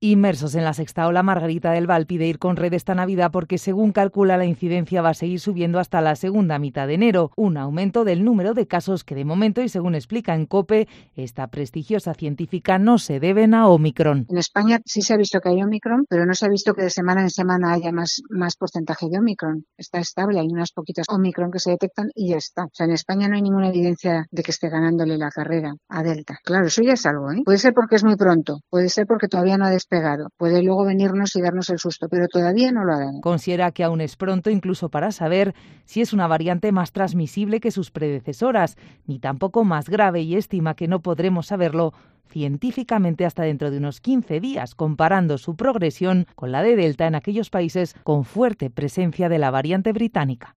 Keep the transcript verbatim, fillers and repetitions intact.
Inmersos en la sexta ola, Margarita del Val pide ir con red esta Navidad porque, según calcula, la incidencia va a seguir subiendo hasta la segunda mitad de enero. Un aumento del número de casos que, de momento, y según explica en COPE, esta prestigiosa científica, no se deben a Omicron. En España sí se ha visto que hay Omicron, pero no se ha visto que de semana en semana haya más, más porcentaje de Omicron. Está estable, hay unas poquitas Omicron que se detectan y ya está. O sea, en España no hay ninguna evidencia de que esté ganándole la carrera a Delta. Claro, eso ya es algo, ¿eh? Puede ser porque es muy pronto, puede ser porque todavía no ha despegado. Pegado. Puede luego venirnos y darnos el susto, pero todavía no lo ha dado. Considera que aún es pronto incluso para saber si es una variante más transmisible que sus predecesoras, ni tampoco más grave, y estima que no podremos saberlo científicamente hasta dentro de unos quince días, comparando su progresión con la de Delta en aquellos países con fuerte presencia de la variante británica.